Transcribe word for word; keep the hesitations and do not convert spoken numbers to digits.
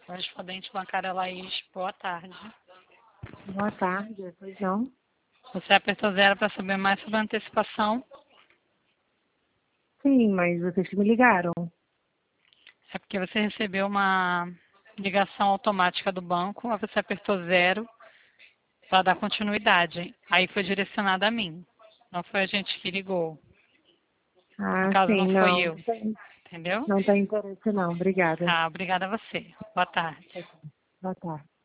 Correspondente bancária Laís, boa tarde. Boa tarde, pois não? Você apertou zero para saber mais sobre a antecipação? Sim, mas vocês que me ligaram. É porque você recebeu uma ligação automática do banco, aí você apertou zero para dar continuidade. Aí foi direcionada a mim. Não foi a gente que ligou. No Ah, caso, não sim, foi não. eu. Entendeu? Não tem interesse não, obrigada. Tá, obrigada a você. Boa tarde. Boa tarde.